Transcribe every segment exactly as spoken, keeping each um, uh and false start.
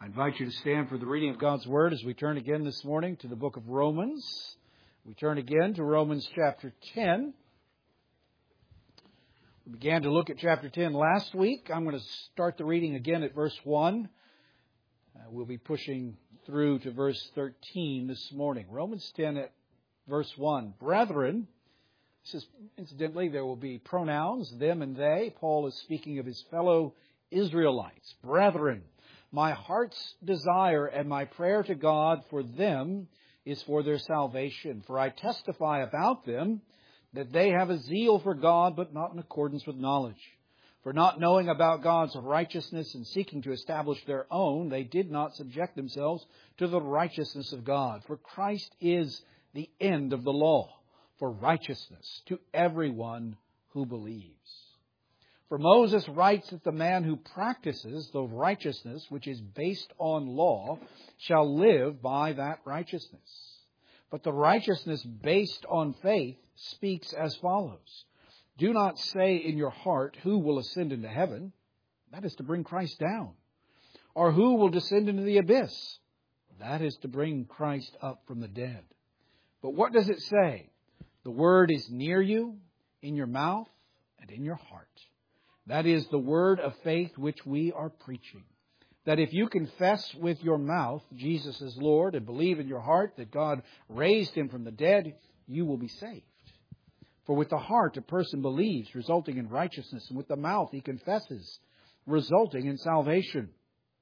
I invite you to stand for the reading of God's Word as we turn again this morning to the book of Romans. We turn again to Romans chapter ten. We began to look at chapter ten last week. I'm going to start the reading again at verse one. Uh, we'll be pushing through to verse thirteen this morning. Romans ten at verse one. Brethren, this is, incidentally, there will be pronouns, them and they. Paul is speaking of his fellow Israelites. Brethren, my heart's desire and my prayer to God for them is for their salvation. For I testify about them that they have a zeal for God, but not in accordance with knowledge. For not knowing about God's righteousness and seeking to establish their own, they did not subject themselves to the righteousness of God. For Christ is the end of the law for righteousness to everyone who believes. For Moses writes that the man who practices the righteousness which is based on law shall live by that righteousness. But the righteousness based on faith speaks as follows. Do not say in your heart, who will ascend into heaven? That is to bring Christ down. Or who will descend into the abyss? That is to bring Christ up from the dead. But what does it say? The word is near you, in your mouth and in your heart. That is the word of faith which we are preaching. That if you confess with your mouth Jesus is Lord and believe in your heart that God raised Him from the dead, you will be saved. For with the heart a person believes, resulting in righteousness, and with the mouth he confesses, resulting in salvation.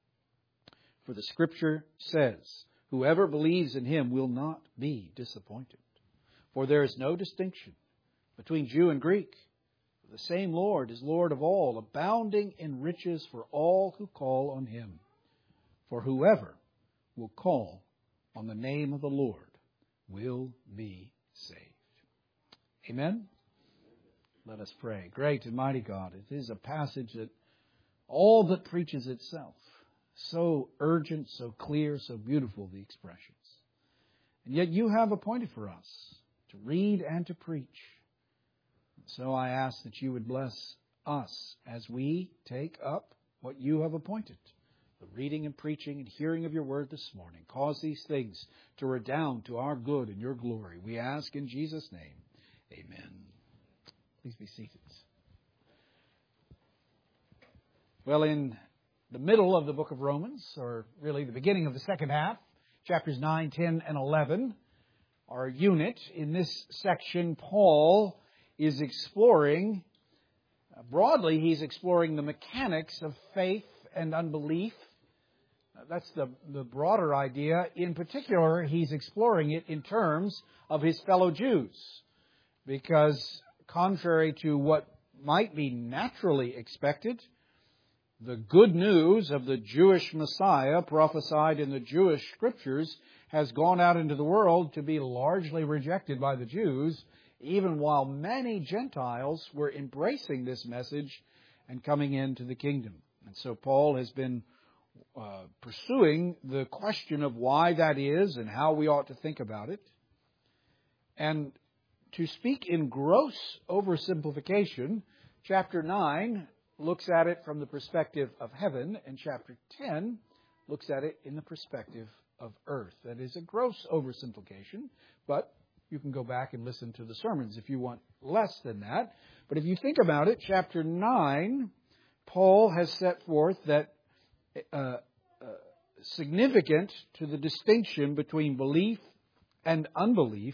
For the Scripture says, whoever believes in Him will not be disappointed. For there is no distinction between Jew and Greek. The same Lord is Lord of all, abounding in riches for all who call on Him. For whoever will call on the name of the Lord will be saved. Amen? Let us pray. Great and mighty God, it is a passage that all but preaches itself. So urgent, so clear, so beautiful, the expressions. And yet you have appointed for us to read and to preach. So I ask that you would bless us as we take up what you have appointed. The reading and preaching and hearing of your word this morning. Cause these things to redound to our good and your glory. We ask in Jesus' name. Amen. Please be seated. Well, in the middle of the book of Romans, or really the beginning of the second half, chapters nine, ten, and eleven, our unit in this section, Paul is exploring, uh, broadly, he's exploring the mechanics of faith and unbelief. Uh, that's the, the broader idea. In particular, he's exploring it in terms of his fellow Jews. Because contrary to what might be naturally expected, the good news of the Jewish Messiah prophesied in the Jewish Scriptures has gone out into the world to be largely rejected by the Jews, even while many Gentiles were embracing this message and coming into the kingdom. And so Paul has been uh, pursuing the question of why that is and how we ought to think about it. And to speak in gross oversimplification, chapter nine looks at it from the perspective of heaven, and chapter ten looks at it in the perspective of earth. That is a gross oversimplification, but you can go back and listen to the sermons if you want less than that. But if you think about it, chapter nine, Paul has set forth that uh, uh, significant to the distinction between belief and unbelief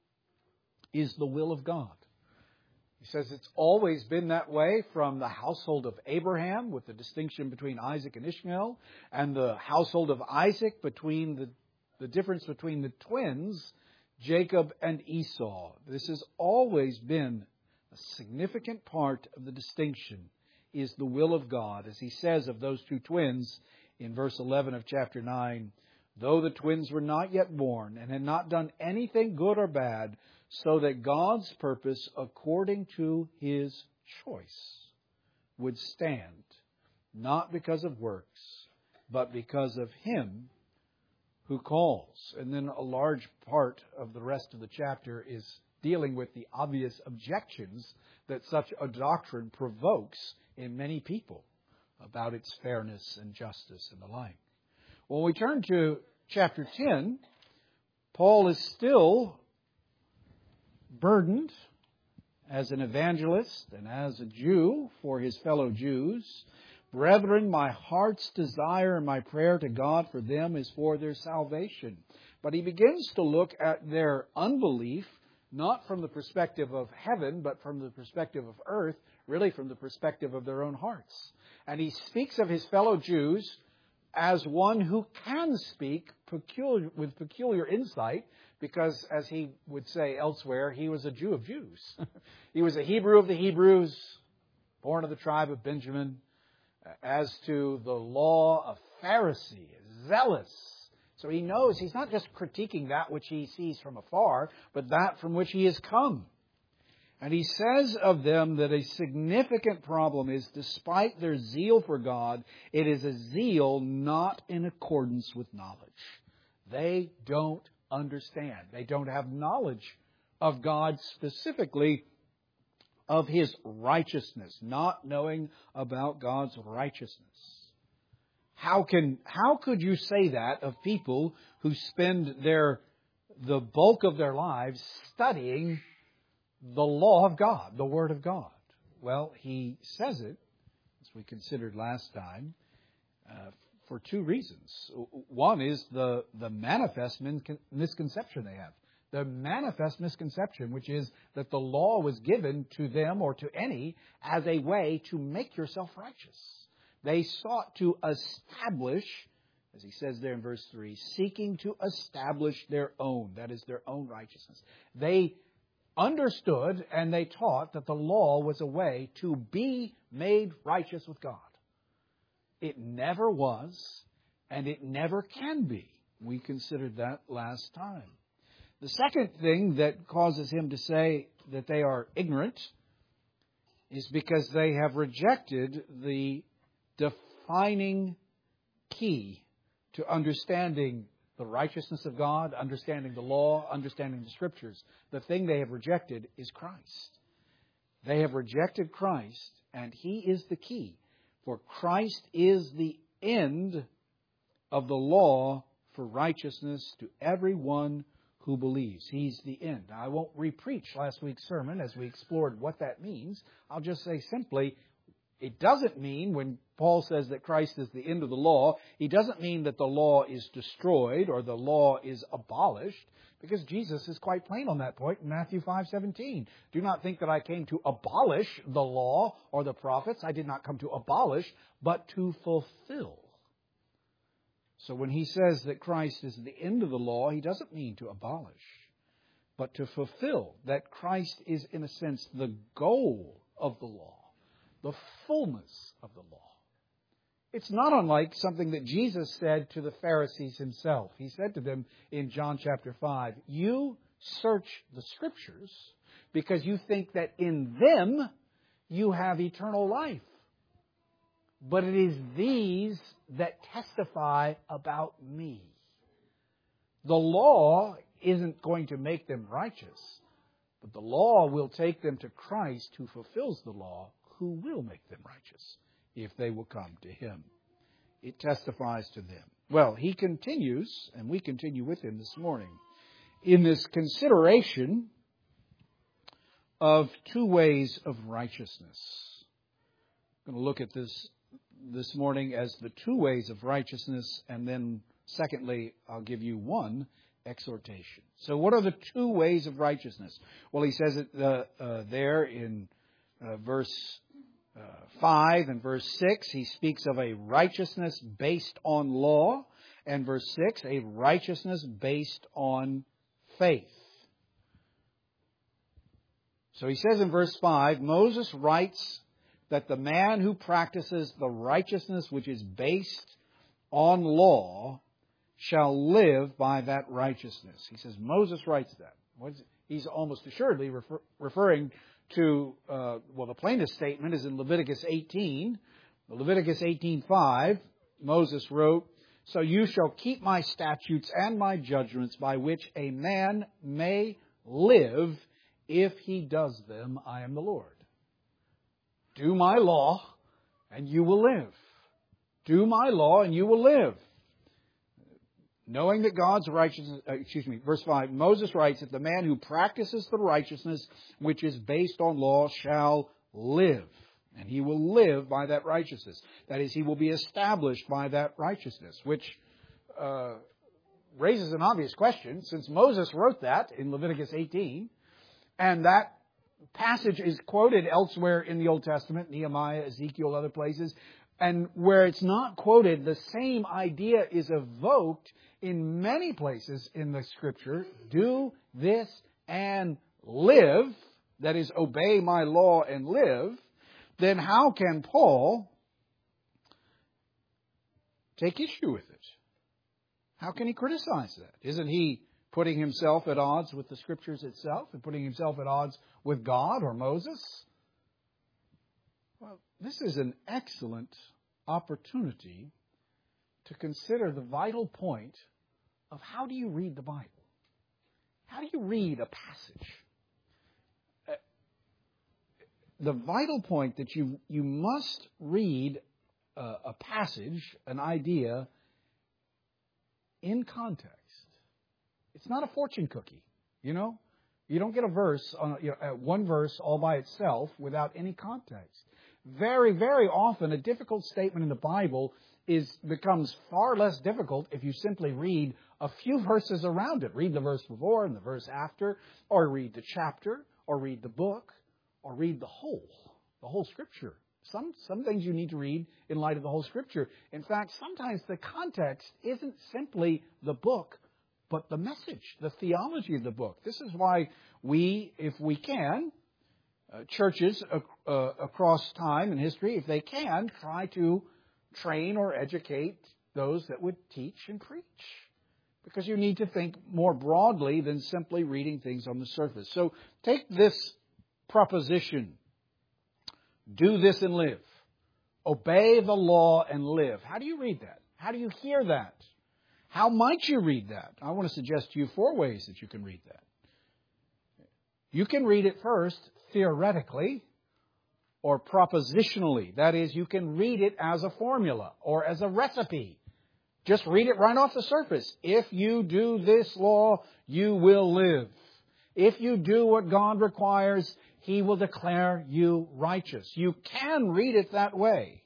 is the will of God. He says it's always been that way from the household of Abraham, with the distinction between Isaac and Ishmael, and the household of Isaac between the, the difference between the twins, Jacob and Esau. This has always been a significant part of the distinction, is the will of God. As he says of those two twins in verse eleven of chapter nine, though the twins were not yet born and had not done anything good or bad, so that God's purpose according to His choice would stand, not because of works, but because of Him who calls. And then a large part of the rest of the chapter is dealing with the obvious objections that such a doctrine provokes in many people about its fairness and justice and the like. When we turn to chapter ten, Paul is still burdened as an evangelist and as a Jew for his fellow Jews. Brethren, my heart's desire and my prayer to God for them is for their salvation. But he begins to look at their unbelief, not from the perspective of heaven, but from the perspective of earth, really from the perspective of their own hearts. And he speaks of his fellow Jews as one who can speak peculiar, with peculiar insight, because, as he would say elsewhere, he was a Jew of Jews. He was a Hebrew of the Hebrews, born of the tribe of Benjamin. As to the law, a Pharisee, zealous. So he knows he's not just critiquing that which he sees from afar, but that from which he has come. And he says of them that a significant problem is, despite their zeal for God, it is a zeal not in accordance with knowledge. They don't understand. They don't have knowledge of God, specifically of His righteousness, not knowing about God's righteousness. How can how could you say that of people who spend their the bulk of their lives studying the law of God, the Word of God? Well, he says it, as we considered last time, uh, for two reasons. One is the, the manifest misconception they have. The manifest misconception, which is that the law was given to them or to any as a way to make yourself righteous. They sought to establish, as he says there in verse three, seeking to establish their own, that is their own righteousness. They understood and they taught that the law was a way to be made righteous with God. It never was, and it never can be. We considered that last time. The second thing that causes him to say that they are ignorant is because they have rejected the defining key to understanding the righteousness of God, understanding the law, understanding the Scriptures. The thing they have rejected is Christ. They have rejected Christ, and He is the key. For Christ is the end of the law for righteousness to everyone who believes. He's the end. Now, I won't re-preach last week's sermon as we explored what that means. I'll just say simply, it doesn't mean, when Paul says that Christ is the end of the law, he doesn't mean that the law is destroyed or the law is abolished, because Jesus is quite plain on that point in Matthew five seventeen. Do not think that I came to abolish the law or the prophets. I did not come to abolish, but to fulfill. So when he says that Christ is the end of the law, he doesn't mean to abolish, but to fulfill. That Christ is, in a sense, the goal of the law, the fullness of the law. It's not unlike something that Jesus said to the Pharisees himself. He said to them in John chapter five, "You search the Scriptures because you think that in them you have eternal life. But it is these that testify about me." The law isn't going to make them righteous, but the law will take them to Christ, who fulfills the law, who will make them righteous if they will come to Him. It testifies to them. Well, he continues, and we continue with him this morning, in this consideration of two ways of righteousness. I'm going to look at this this morning as the two ways of righteousness, and then secondly, I'll give you one exhortation. So what are the two ways of righteousness? Well, he says it uh, uh, there in uh, verse uh, five and verse six. He speaks of a righteousness based on law, and verse six, a righteousness based on faith. So he says in verse five, Moses writes that the man who practices the righteousness which is based on law shall live by that righteousness. He says Moses writes that. He's almost assuredly refer, referring to, uh, well, the plainest statement is in Leviticus eighteen. Leviticus eighteen five, Moses wrote, "So you shall keep my statutes and my judgments by which a man may live. If he does them, I am the Lord." Do my law, and you will live. Do my law, and you will live. knowing that God's righteousness, uh, excuse me, verse five, Moses writes that the man who practices the righteousness which is based on law shall live. And he will live by that righteousness. That is, he will be established by that righteousness, which uh, raises an obvious question, since Moses wrote that in Leviticus eighteen, and that passage is quoted elsewhere in the Old Testament, Nehemiah, Ezekiel, other places, and where it's not quoted, the same idea is evoked in many places in the Scripture. Do this and live, that is, obey my law and live. Then how can Paul take issue with it? How can he criticize that? Isn't he putting himself at odds with the Scriptures itself and putting himself at odds with God or Moses? Well, this is an excellent opportunity to consider the vital point of how do you read the Bible? How do you read a passage? The vital point that you you must read a, a passage, an idea, in context. It's not a fortune cookie, you know. You don't get a verse, on, you know, one verse all by itself without any context. Very, very often, a difficult statement in the Bible is becomes far less difficult if you simply read a few verses around it. Read the verse before and the verse after, or read the chapter, or read the book, or read the whole, the whole Scripture. Some some things you need to read in light of the whole Scripture. In fact, sometimes the context isn't simply the book, but the message, the theology of the book. This is why we, if we can, uh, churches uh, uh, across time and history, if they can, try to train or educate those that would teach and preach. Because you need to think more broadly than simply reading things on the surface. So take this proposition. Do this and live. Obey the law and live. How do you read that? How do you hear that? How might you read that? I want to suggest to you four ways that you can read that. You can read it first theoretically or propositionally. That is, you can read it as a formula or as a recipe. Just read it right off the surface. If you do this law, you will live. If you do what God requires, He will declare you righteous. You can read it that way.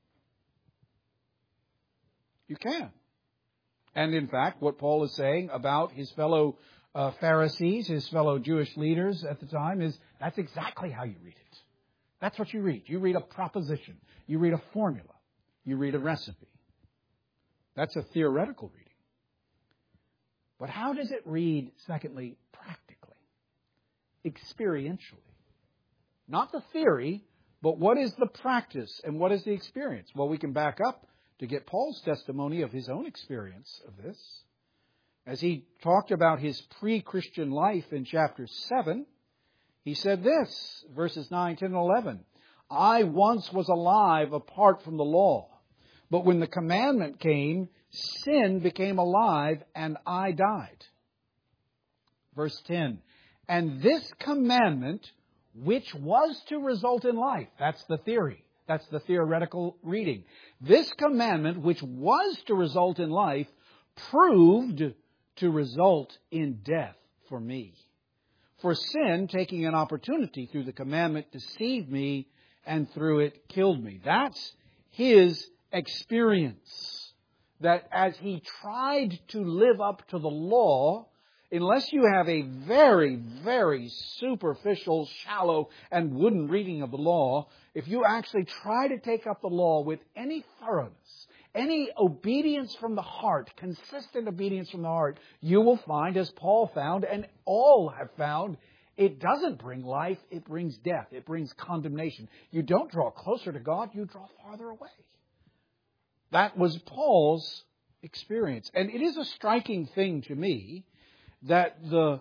You can. And in fact, what Paul is saying about his fellow uh, Pharisees, his fellow Jewish leaders at the time, is that's exactly how you read it. That's what you read. You read a proposition. You read a formula. You read a recipe. That's a theoretical reading. But how does it read, secondly, practically, experientially? Not the theory, but what is the practice and what is the experience? Well, we can back up to get Paul's testimony of his own experience of this. As he talked about his pre-Christian life in chapter seven, he said this, verses nine, ten, and eleven. I once was alive apart from the law, but when the commandment came, sin became alive and I died. Verse ten. And this commandment, which was to result in life, that's the theory. That's the theoretical reading. This commandment, which was to result in life, proved to result in death for me. For sin, taking an opportunity through the commandment, deceived me and through it killed me. That's his experience. That as he tried to live up to the law, unless you have a very, very superficial, shallow, and wooden reading of the law, if you actually try to take up the law with any thoroughness, any obedience from the heart, consistent obedience from the heart, you will find, as Paul found, and all have found, it doesn't bring life, it brings death, it brings condemnation. You don't draw closer to God, you draw farther away. That was Paul's experience. And it is a striking thing to me that the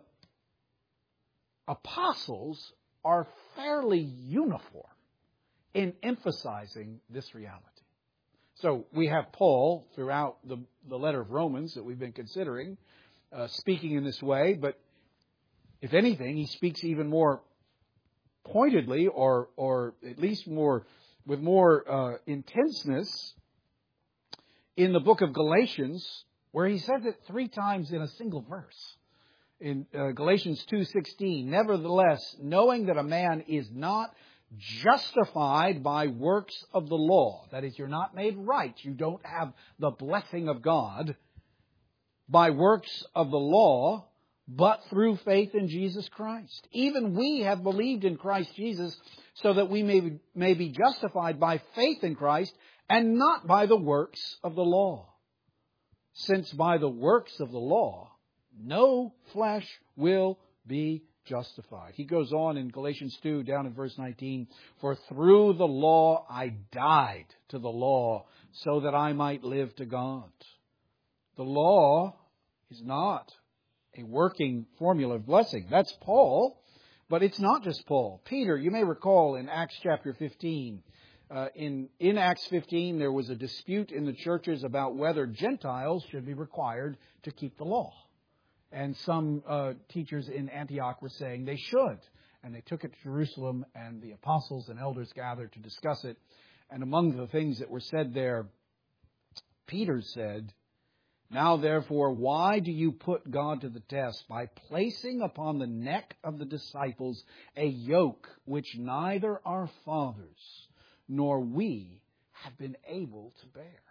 apostles are fairly uniform in emphasizing this reality. So we have Paul throughout the, the letter of Romans that we've been considering, uh, speaking in this way, but if anything, he speaks even more pointedly or or at least more with more uh, intenseness in the book of Galatians, where he says it three times in a single verse. In uh, Galatians two sixteen, nevertheless, knowing that a man is not justified by works of the law, that is, you're not made right, you don't have the blessing of God by works of the law, but through faith in Jesus Christ. Even we have believed in Christ Jesus so that we may, may be justified by faith in Christ and not by the works of the law. Since by the works of the law, no flesh will be justified. He goes on in Galatians two, down in verse nineteen, for through the law I died to the law so that I might live to God. The law is not a working formula of blessing. That's Paul, but it's not just Paul. Peter, you may recall in Acts chapter fifteen, uh, in, in Acts fifteen there was a dispute in the churches about whether Gentiles should be required to keep the law. And some uh, teachers in Antioch were saying they should. And they took it to Jerusalem, and the apostles and elders gathered to discuss it. And among the things that were said there, Peter said, now therefore, why do you put God to the test by placing upon the neck of the disciples a yoke which neither our fathers nor we have been able to bear?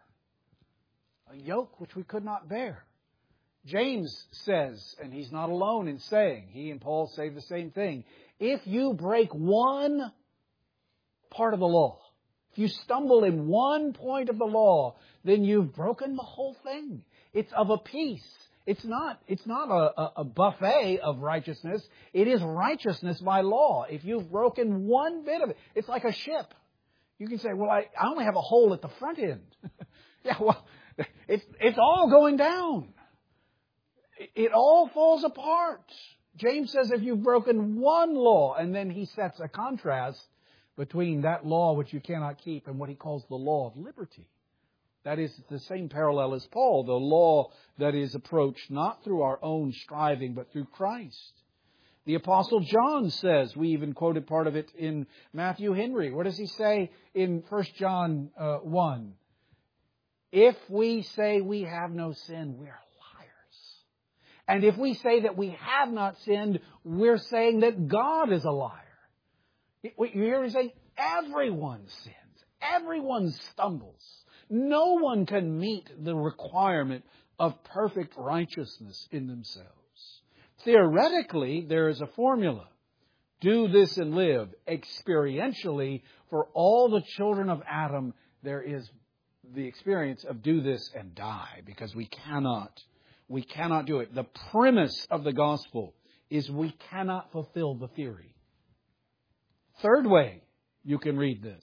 A yoke which we could not bear. James says, and he's not alone in saying, he and Paul say the same thing, if you break one part of the law, if you stumble in one point of the law, then you've broken the whole thing. It's of a piece. It's not, it's not a, a buffet of righteousness. It is righteousness by law. If you've broken one bit of it, it's like a ship. You can say, well, I, I only have a hole at the front end. Yeah, well, it's, it's all going down. It all falls apart. James says if you've broken one law, and then he sets a contrast between that law which you cannot keep and what he calls the law of liberty. That is the same parallel as Paul, the law that is approached not through our own striving, but through Christ. The Apostle John says, we even quoted part of it in Matthew Henry. What does he say in First John uh, one? If we say we have no sin, we are And if we say that we have not sinned, we're saying that God is a liar. You hear me say, everyone sins. Everyone stumbles. No one can meet the requirement of perfect righteousness in themselves. Theoretically, there is a formula. Do this and live. Experientially, for all the children of Adam, there is the experience of do this and die, because we cannot We cannot do it. The premise of the gospel is we cannot fulfill the theory. Third way you can read this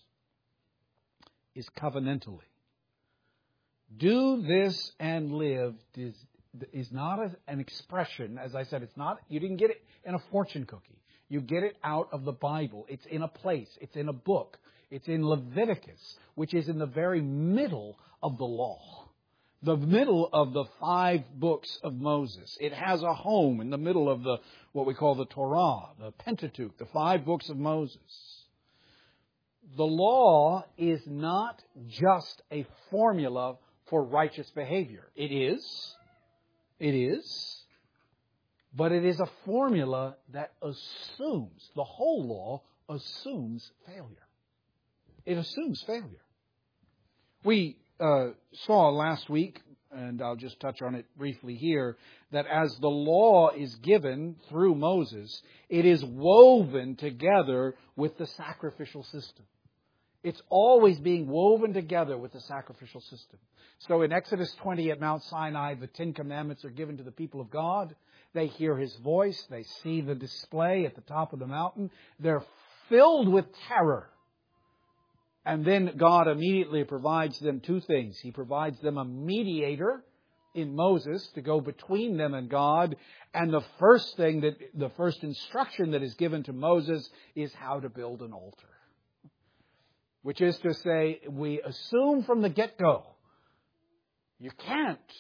is covenantally. Do this and live is, is not a, an expression. As I said, it's not, you didn't get it in a fortune cookie. You get it out of the Bible. It's in a place. It's in a book. It's in Leviticus, which is in the very middle of the law. The middle of the five books of Moses. It has a home in the middle of the what we call the Torah, the Pentateuch, the five books of Moses. The law is not just a formula for righteous behavior. It is. It is. But it is a formula that assumes, the whole law assumes failure. It assumes failure. We Uh, saw last week, and I'll just touch on it briefly here, that as the law is given through Moses, it is woven together with the sacrificial system. It's always being woven together with the sacrificial system. So in Exodus twenty at Mount Sinai, the Ten Commandments are given to the people of God. They hear His voice. They see the display at the top of the mountain. They're filled with terror. And then God immediately provides them two things. He provides them a mediator in Moses to go between them and God. And the first thing that, the first instruction that is given to Moses is how to build an altar. Which is to say, we assume from the get-go, you can't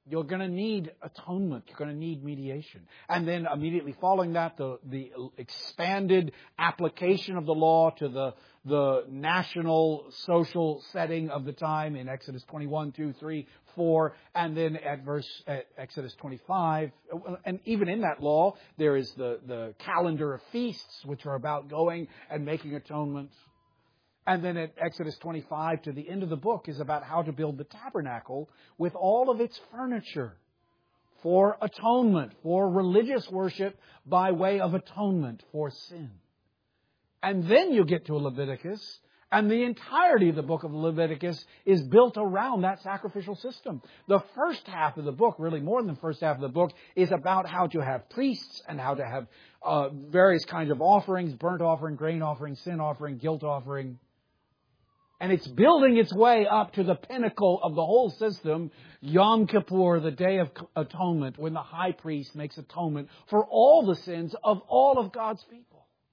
You're going to need atonement. You're going to need mediation. And then immediately following that, the, the expanded application of the law to the, the national social setting of the time in Exodus twenty-one, two, three, four, and then at verse at Exodus twenty-five. And even in that law, there is the, the calendar of feasts, which are about going and making atonement. And then at Exodus twenty-five, to the end of the book, is about how to build the tabernacle with all of its furniture for atonement, for religious worship by way of atonement for sin. And then you get to Leviticus, and the entirety of the book of Leviticus is built around that sacrificial system. The first half of the book, really more than the first half of the book, is about how to have priests and how to have uh, various kinds of offerings, burnt offering, grain offering, sin offering, guilt offering. And it's building its way up to the pinnacle of the whole system, Yom Kippur, the Day of Atonement, when the high priest makes atonement for all the sins of all of God's people.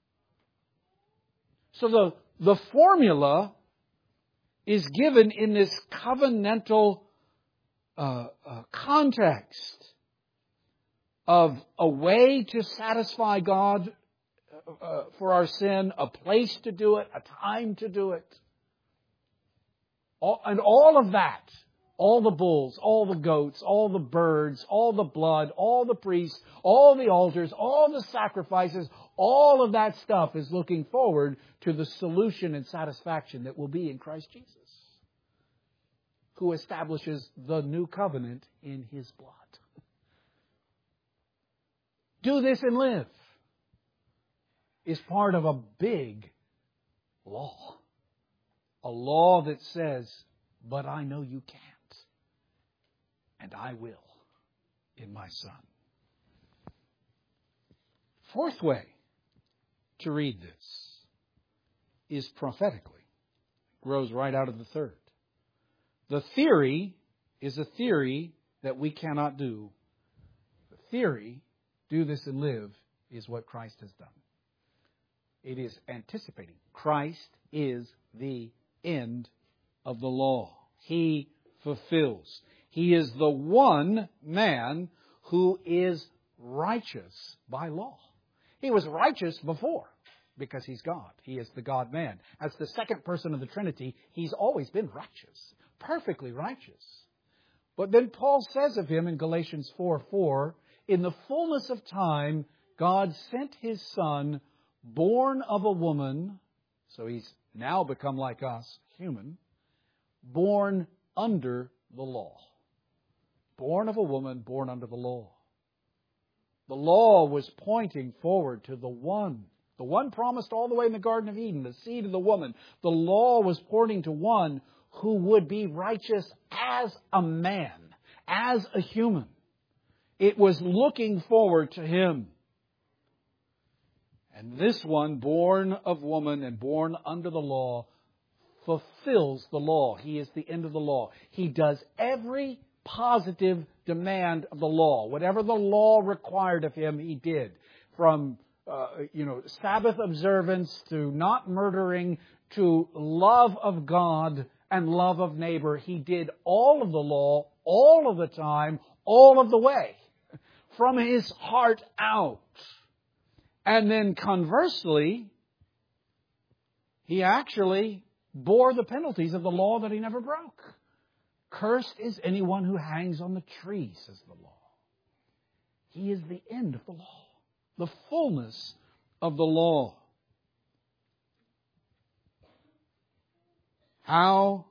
So the, the formula is given in this covenantal uh, uh, context of a way to satisfy God uh, for our sin, a place to do it, a time to do it. All, and all of that, all the bulls, all the goats, all the birds, all the blood, all the priests, all the altars, all the sacrifices, all of that stuff is looking forward to the solution and satisfaction that will be in Christ Jesus, who establishes the new covenant in His blood. Do this and live is part of a big law. A law that says, but I know you can't. And I will in my Son. Fourth way to read this is prophetically. Grows right out of the third. The theory is a theory that we cannot do. The theory, do this and live, is what Christ has done. It is anticipating. Christ is the end of the law. He fulfills. He is the one man who is righteous by law. He was righteous before because He's God. He is the God-man. As the second person of the Trinity, He's always been righteous, perfectly righteous. But then Paul says of Him in Galatians four four, in the fullness of time, God sent His Son, born of a woman, so He's now become like us, human, born under the law. Born of a woman, born under the law. The law was pointing forward to the one, the one promised all the way in the Garden of Eden, the seed of the woman. The law was pointing to one who would be righteous as a man, as a human. It was looking forward to Him. And this one, born of woman and born under the law, fulfills the law. He is the end of the law. He does every positive demand of the law. Whatever the law required of Him, He did. From, uh, you know, Sabbath observance to not murdering to love of God and love of neighbor. He did all of the law, all of the time, all of the way. From His heart out. And then conversely, He actually bore the penalties of the law that He never broke. Cursed is anyone who hangs on the tree, says the law. He is the end of the law, the fullness of the law. How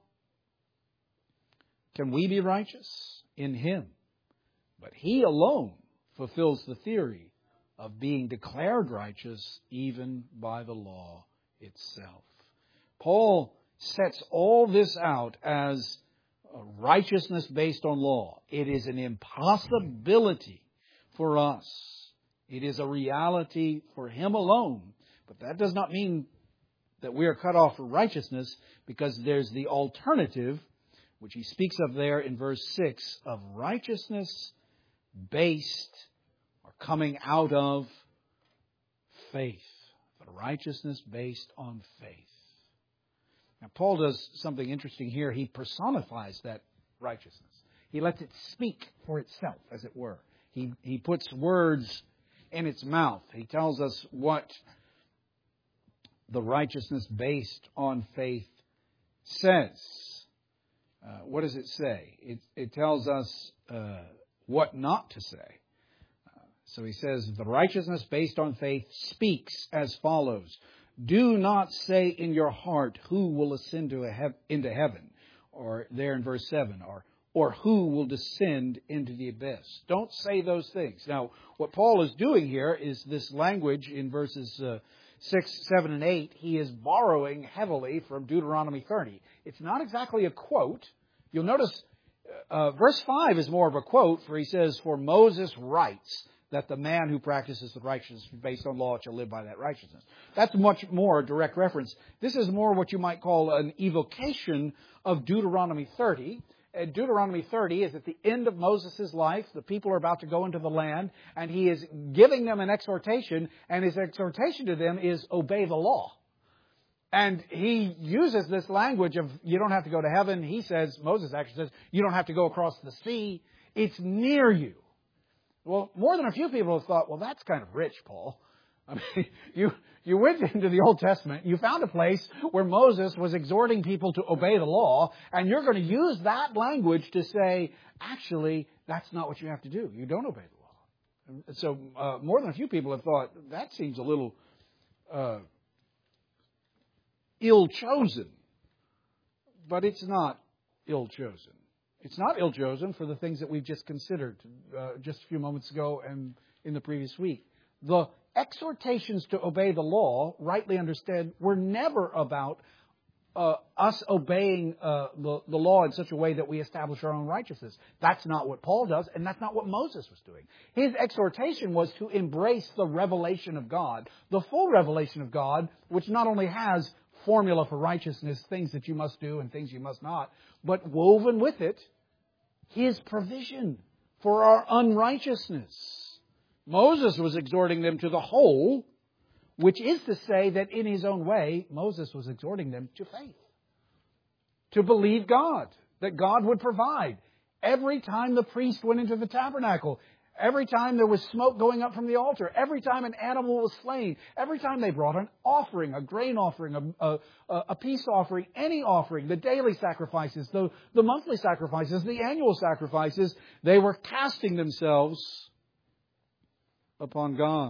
can we be righteous? In Him. But He alone fulfills the theory of being declared righteous even by the law itself. Paul sets all this out as a righteousness based on law. It is an impossibility for us. It is a reality for Him alone. But that does not mean that we are cut off from righteousness, because there's the alternative, which he speaks of there in verse six, of righteousness based or coming out of faith. But righteousness based on faith. Now, Paul does something interesting here. He personifies that righteousness. He lets it speak for itself, as it were. He, he puts words in its mouth. He tells us what the righteousness based on faith says. Uh, what does it say? It, it tells us uh, what not to say. Uh, so he says, the righteousness based on faith speaks as follows. Do not say in your heart, who will ascend to a hev- into heaven? Or there in verse seven, or or who will descend into the abyss. Don't say those things. Now, what Paul is doing here is this language in verses uh, six, seven, and eight. He is borrowing heavily from Deuteronomy thirty. It's not exactly a quote. You'll notice uh, verse five is more of a quote, for he says, for Moses writes that the man who practices the righteousness based on law shall live by that righteousness. That's much more a direct reference. This is more what you might call an evocation of Deuteronomy thirty. Deuteronomy thirty is at the end of Moses' life. The people are about to go into the land, and he is giving them an exhortation, and his exhortation to them is obey the law. And he uses this language of you don't have to go to heaven. He says, Moses actually says, you don't have to go across the sea. It's near you. Well, more than a few people have thought, well, that's kind of rich, Paul. I mean, you you went into the Old Testament, you found a place where Moses was exhorting people to obey the law, and you're going to use that language to say, actually, that's not what you have to do. You don't obey the law. And so uh, more than a few people have thought, that seems a little uh, ill-chosen. But it's not ill-chosen. It's not ill-chosen for the things that we've just considered uh, just a few moments ago and in the previous week. The exhortations to obey the law, rightly understood, were never about uh, us obeying uh, the, the law in such a way that we establish our own righteousness. That's not what Paul does, and that's not what Moses was doing. His exhortation was to embrace the revelation of God, the full revelation of God, which not only has formula for righteousness, things that you must do and things you must not, but woven with it, His provision for our unrighteousness. Moses was exhorting them to the whole, which is to say that in his own way, Moses was exhorting them to faith. To believe God, that God would provide. Every time the priest went into the tabernacle, every time there was smoke going up from the altar, every time an animal was slain, every time they brought an offering, a grain offering, a, a, a peace offering, any offering, the daily sacrifices, the, the monthly sacrifices, the annual sacrifices, they were casting themselves upon God.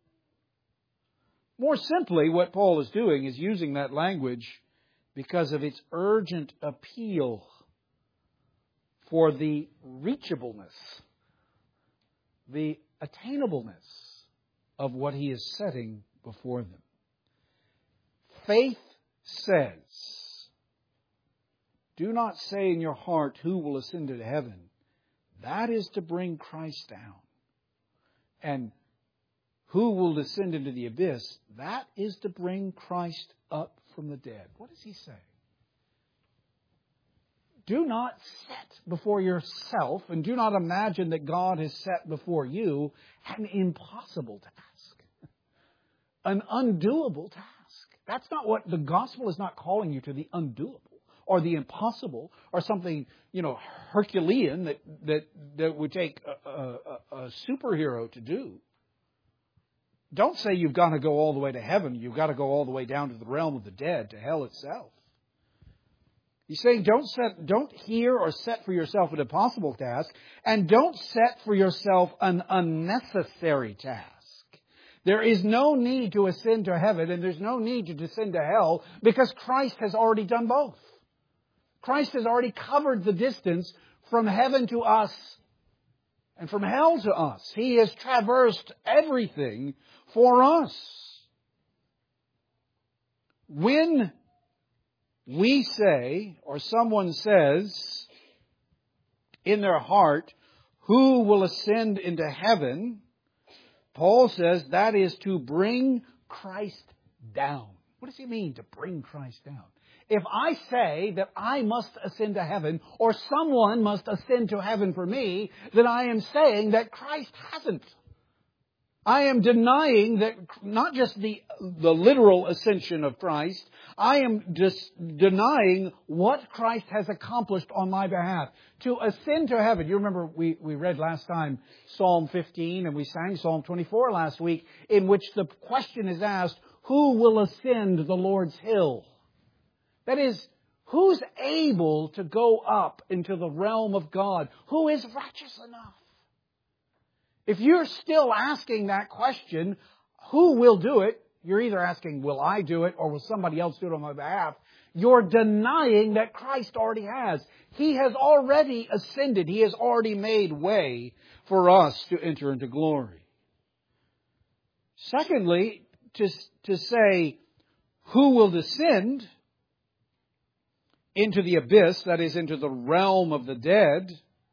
More simply, what Paul is doing is using that language because of its urgent appeal for the reachableness, the attainableness of what he is setting before them. Faith says, do not say in your heart, who will ascend to heaven? That is to bring Christ down. And who will descend into the abyss? That is to bring Christ up from the dead. What does he say? Do not set before yourself, and do not imagine that God has set before you an impossible task, an undoable task. That's not what the gospel is not calling you to, the undoable or the impossible or something, you know, Herculean that that, that would take a, a, a superhero to do. Don't say you've got to go all the way to heaven. You've got to go all the way down to the realm of the dead, to hell itself. He's saying don't set, don't hear or set for yourself an impossible task, and don't set for yourself an unnecessary task. There is no need to ascend to heaven, and there's no need to descend to hell, because Christ has already done both. Christ has already covered the distance from heaven to us and from hell to us. He has traversed everything for us. When we say, or someone says in their heart, who will ascend into heaven? Paul says that is to bring Christ down. What does he mean, to bring Christ down? If I say that I must ascend to heaven, or someone must ascend to heaven for me, then I am saying that Christ hasn't. I am denying that not just the, the literal ascension of Christ, I am just denying what Christ has accomplished on my behalf. To ascend to heaven. You remember we, we read last time Psalm fifteen and we sang Psalm twenty-four last week, in which the question is asked, who will ascend the Lord's hill? That is, who's able to go up into the realm of God? Who is righteous enough? If you're still asking that question, who will do it? You're either asking, will I do it, or will somebody else do it on my behalf? You're denying that Christ already has. He has already ascended. He has already made way for us to enter into glory. Secondly, to, to say, who will descend into the abyss, that is, into the realm of the dead,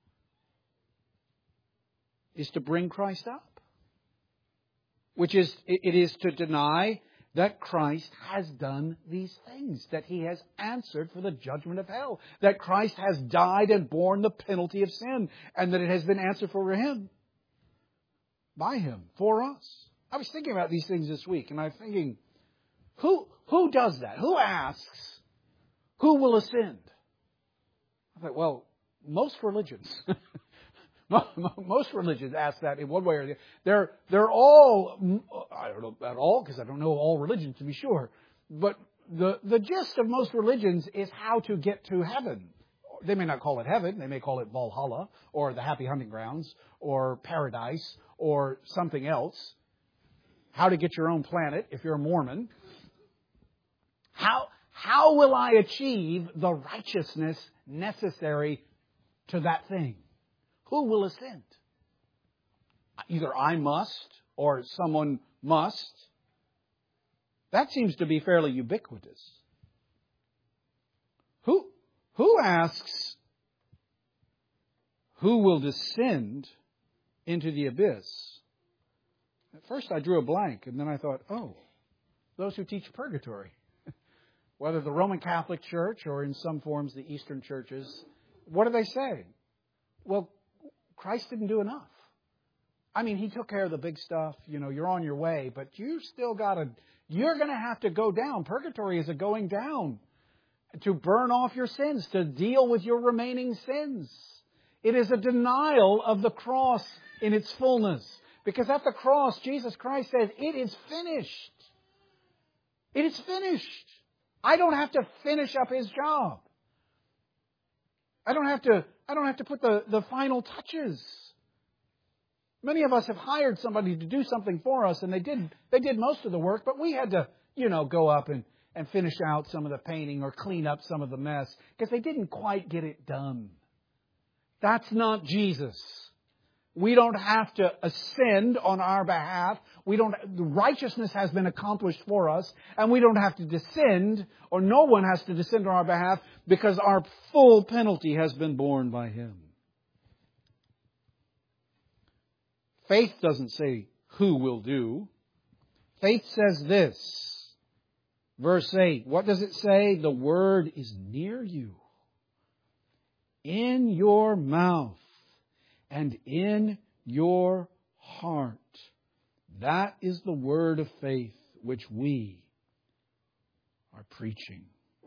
is to bring Christ up. Which is, it is to deny that Christ has done these things, that He has answered for the judgment of hell, that Christ has died and borne the penalty of sin, and that it has been answered for Him, by Him, for us. I was thinking about these things this week, and I'm thinking, who, who does that? Who asks, who will ascend? I thought, well, most religions... Most religions ask that in one way or the other. They're, they're all, I don't know about all, because I don't know all religions to be sure, but the, the gist of most religions is how to get to heaven. They may not call it heaven, they may call it Valhalla, or the happy hunting grounds, or paradise, or something else. How to get your own planet, if you're a Mormon. How, how will I achieve the righteousness necessary to that thing? Who will ascend? Either I must or someone must. That seems to be fairly ubiquitous. Who, who asks, who will descend into the abyss? At first I drew a blank, and then I thought, oh, those who teach purgatory. Whether the Roman Catholic Church or in some forms the Eastern churches, what do they say? Well, Christ didn't do enough. I mean, He took care of the big stuff. You know, you're on your way, but you still got to, you're going to have to go down. Purgatory is a going down to burn off your sins, to deal with your remaining sins. It is a denial of the cross in its fullness. Because at the cross, Jesus Christ says, it is finished. It is finished. I don't have to finish up His job. I don't have to, I don't have to put the, the final touches. Many of us have hired somebody to do something for us, and they did, they did most of the work, but we had to, you know, go up and, and finish out some of the painting or clean up some of the mess because they didn't quite get it done. That's not Jesus. We don't have to ascend on our behalf. We don't, the righteousness has been accomplished for us, and we don't have to descend, or no one has to descend on our behalf, because our full penalty has been borne by Him. Faith doesn't say who will do. Faith says this. Verse eight, what does it say? The word is near you, in your mouth and in your heart. That is the word of faith which we are preaching.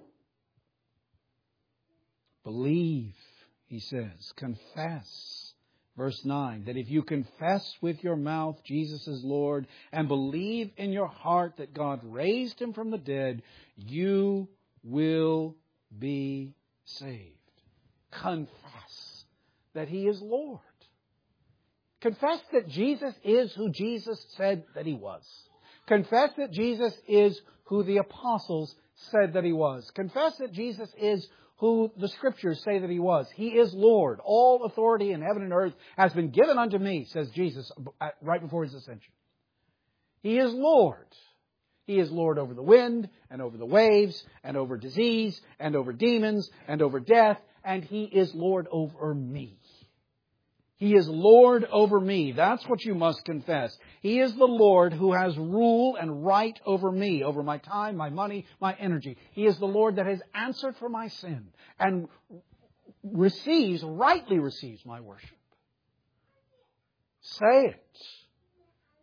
Believe, he says, confess. Verse nine, that if you confess with your mouth Jesus is Lord and believe in your heart that God raised Him from the dead, you will be saved. Confess that He is Lord. Confess that Jesus is who Jesus said that He was. Confess that Jesus is who the apostles said that He was. Confess that Jesus is who the Scriptures say that He was. He is Lord. All authority in heaven and earth has been given unto me, says Jesus right before His ascension. He is Lord. He is Lord over the wind and over the waves and over disease and over demons and over death. And He is Lord over me. He is Lord over me. That's what you must confess. He is the Lord who has rule and right over me, over my time, my money, my energy. He is the Lord that has answered for my sin and receives, rightly receives my worship. Say it.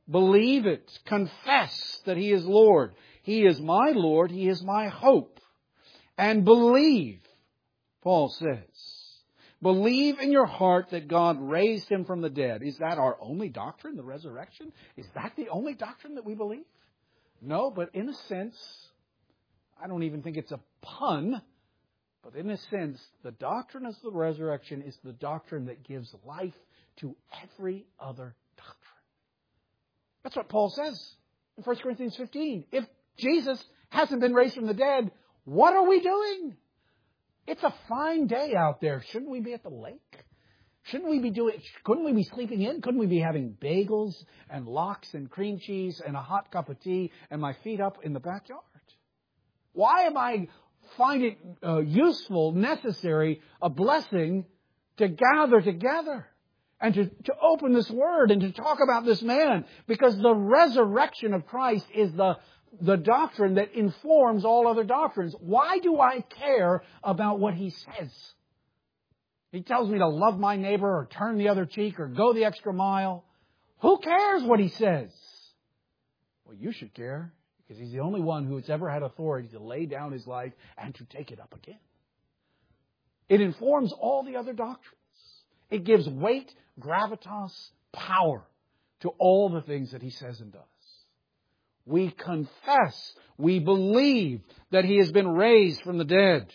Believe it. Confess that He is Lord. He is my Lord. He is my hope. And believe, Paul says. Believe in your heart that God raised Him from the dead. Is that our only doctrine, the resurrection? Is that the only doctrine that we believe? No, but in a sense, I don't even think it's a pun, but in a sense, the doctrine of the resurrection is the doctrine that gives life to every other doctrine. That's what Paul says in First Corinthians fifteen. If Jesus hasn't been raised from the dead, what are we doing? It's a fine day out there. Shouldn't we be at the lake? Shouldn't we be doing, couldn't we be sleeping in? Couldn't we be having bagels and lox and cream cheese and a hot cup of tea and my feet up in the backyard? Why am I finding it uh, useful, necessary, a blessing to gather together and to, to open this Word and to talk about this man? Because the resurrection of Christ is the, the doctrine that informs all other doctrines. Why do I care about what He says? He tells me to love my neighbor or turn the other cheek or go the extra mile. Who cares what He says? Well, you should care, because He's the only one who has ever had authority to lay down His life and to take it up again. It informs all the other doctrines. It gives weight, gravitas, power to all the things that He says and does. We confess, we believe that He has been raised from the dead.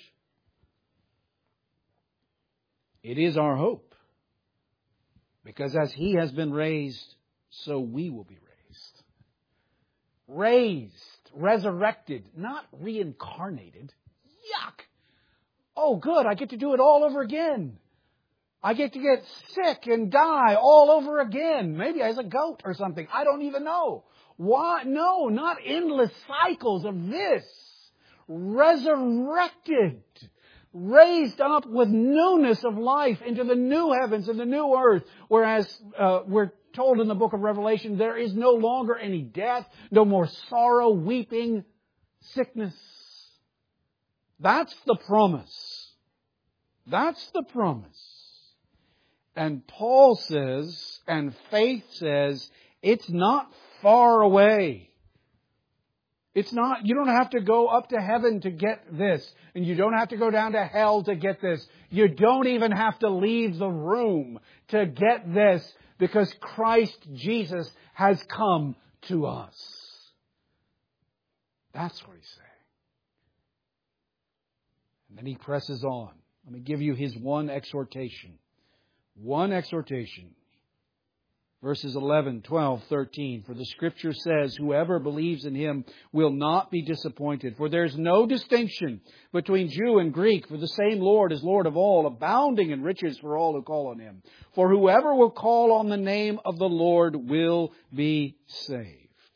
It is our hope, because as He has been raised, so we will be raised. Raised, resurrected, not reincarnated. Yuck! Oh, good, I get to do it all over again. I get to get sick and die all over again. Maybe as a goat or something. I don't even know. Why? No, not endless cycles of this. Resurrected. Raised up with newness of life into the new heavens and the new earth. Whereas uh, we're told in the book of Revelation, there is no longer any death, no more sorrow, weeping, sickness. That's the promise. That's the promise. And Paul says, and faith says, it's not far away. It's not, you don't have to go up to heaven to get this. And you don't have to go down to hell to get this. You don't even have to leave the room to get this, because Christ Jesus has come to us. That's what He's saying. And then He presses on. Let me give you His one exhortation. One exhortation. Verses eleven, twelve, thirteen. For the Scripture says, whoever believes in Him will not be disappointed. For there is no distinction between Jew and Greek, for the same Lord is Lord of all, abounding in riches for all who call on Him. For whoever will call on the name of the Lord will be saved.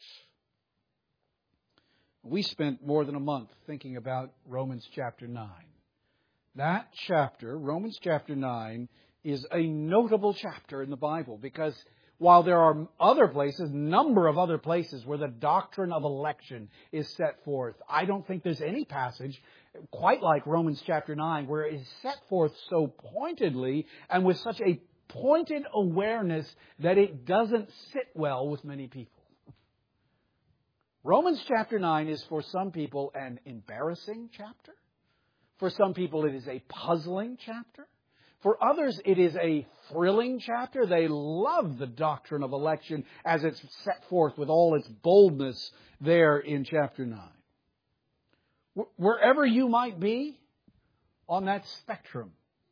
We spent more than a month thinking about Romans chapter nine. That chapter, Romans chapter nine, is a notable chapter in the Bible, because while there are other places, number of other places where the doctrine of election is set forth, I don't think there's any passage quite like Romans chapter nine where it is set forth so pointedly and with such a pointed awareness that it doesn't sit well with many people. Romans chapter nine is for some people an embarrassing chapter. For some people it is a puzzling chapter. For others, it is a thrilling chapter. They love the doctrine of election as it's set forth with all its boldness there in chapter nine. Wherever you might be on that spectrum,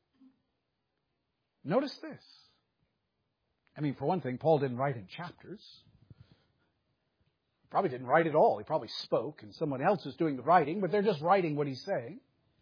notice this. I mean, for one thing, Paul didn't write in chapters. He probably didn't write at all. He probably spoke, and someone else is doing the writing, but they're just writing what he's saying.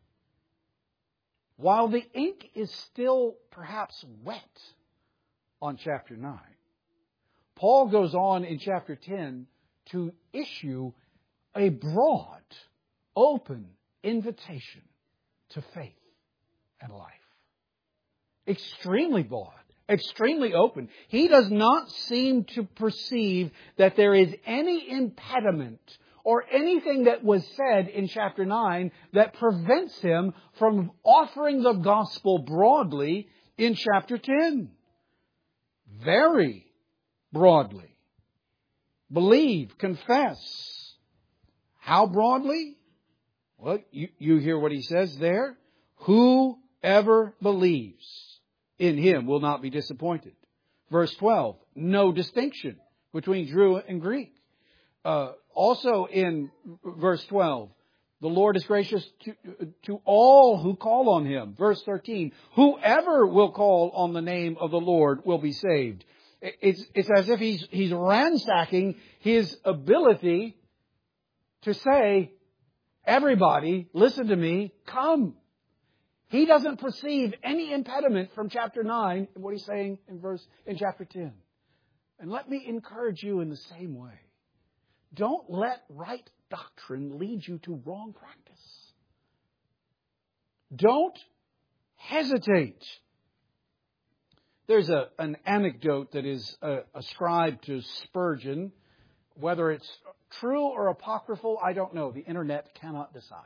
While the ink is still perhaps wet on chapter nine, Paul goes on in chapter ten to issue a broad, open invitation to faith and life. Extremely broad, extremely open. He does not seem to perceive that there is any impediment or anything that was said in chapter nine that prevents him from offering the gospel broadly in chapter ten. Very broadly. Believe, confess. How broadly? Well, you, you hear what he says there. Whoever believes in him will not be disappointed. Verse twelve, no distinction between Jew and Greek. Uh, also in verse twelve, the Lord is gracious to, to all who call on him. Verse thirteen, whoever will call on the name of the Lord will be saved. It's, it's as if he's, he's ransacking his ability to say, everybody, listen to me, come. He doesn't perceive any impediment from chapter nine, what he's saying in verse in chapter ten. And let me encourage you in the same way. Don't let right doctrine lead you to wrong practice. Don't hesitate. There's a, an anecdote that is uh, ascribed to Spurgeon. Whether it's true or apocryphal, I don't know. The internet cannot decide.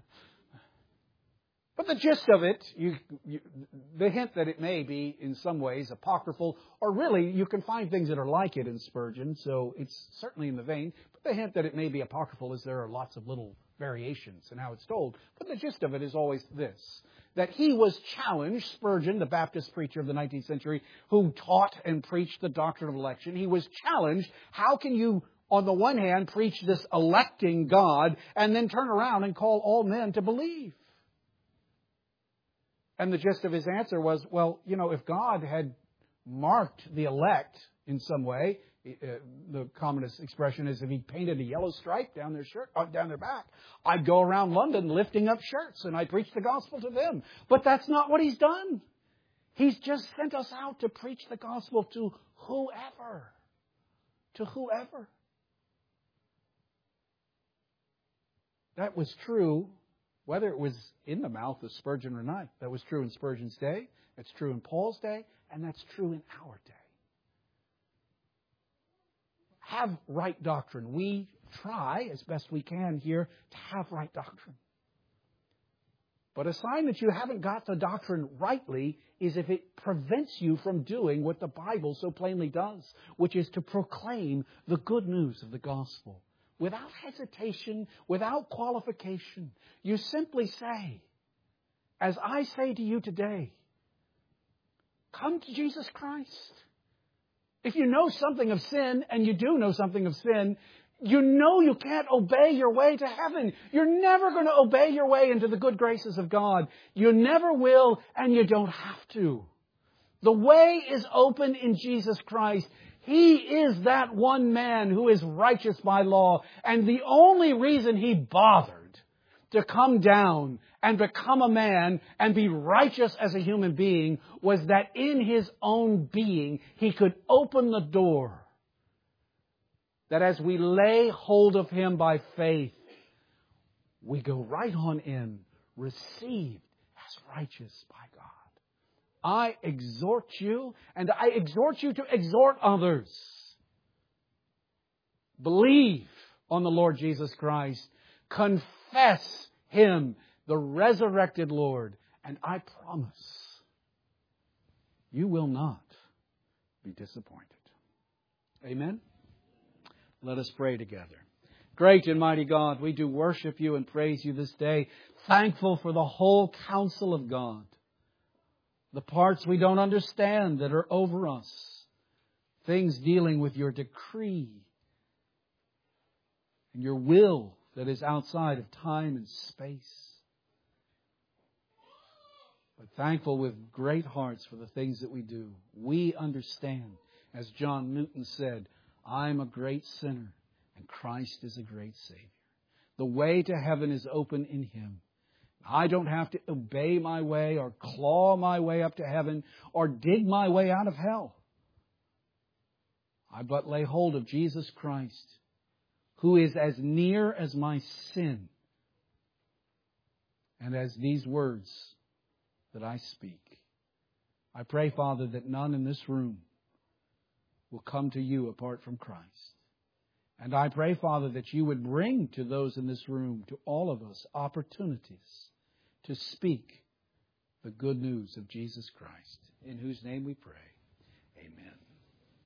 But the gist of it, you, you, the hint that it may be in some ways apocryphal, or really you can find things that are like it in Spurgeon, so it's certainly in the vein. But the hint that it may be apocryphal is there are lots of little variations in how it's told. But the gist of it is always this, that he was challenged, Spurgeon, the Baptist preacher of the nineteenth century, who taught and preached the doctrine of election. He was challenged, how can you, on the one hand, preach this electing God and then turn around and call all men to believe? And the gist of his answer was, well, you know, if God had marked the elect in some way, uh, the commonest expression is if he painted a yellow stripe down their shirt, uh, down their back, I'd go around London lifting up shirts and I'd preach the gospel to them. But that's not what he's done. He's just sent us out to preach the gospel to whoever. To whoever. That was true whether it was in the mouth of Spurgeon or not. That was true in Spurgeon's day. That's true in Paul's day. And that's true in our day. Have right doctrine. We try as best we can here to have right doctrine. But a sign that you haven't got the doctrine rightly is if it prevents you from doing what the Bible so plainly does, which is to proclaim the good news of the gospel. Without hesitation, without qualification, you simply say, as I say to you today, come to Jesus Christ. If you know something of sin, and you do know something of sin, you know you can't obey your way to heaven. You're never going to obey your way into the good graces of God. You never will, and you don't have to. The way is open in Jesus Christ. He is that one man who is righteous by law. And the only reason he bothered to come down and become a man and be righteous as a human being was that in his own being he could open the door. That as we lay hold of him by faith, we go right on in, received as righteous by God. I exhort you, and I exhort you to exhort others. Believe on the Lord Jesus Christ. Confess him, the resurrected Lord. And I promise you will not be disappointed. Amen? Let us pray together. Great and mighty God, we do worship you and praise you this day. Thankful for the whole counsel of God. The parts we don't understand that are over us. Things dealing with your decree and your will that is outside of time and space. But thankful with great hearts for the things that we do. We understand, as John Newton said, I'm a great sinner and Christ is a great Savior. The way to heaven is open in Him. I don't have to obey my way or claw my way up to heaven or dig my way out of hell. I but lay hold of Jesus Christ, who is as near as my sin and as these words that I speak. I pray, Father, that none in this room will come to you apart from Christ. And I pray, Father, that you would bring to those in this room, to all of us, opportunities to speak the good news of Jesus Christ, in whose name we pray. Amen.